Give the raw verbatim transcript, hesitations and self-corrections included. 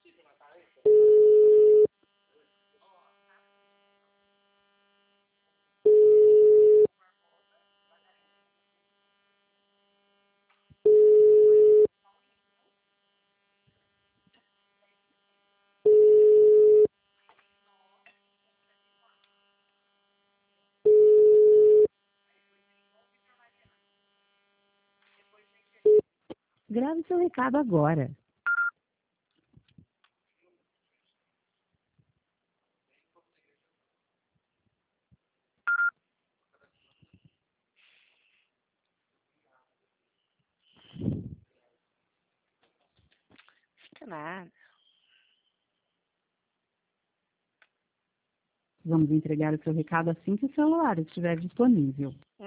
Grave seu recado agora. Fica nada. Vamos entregar o seu recado assim que o celular estiver disponível.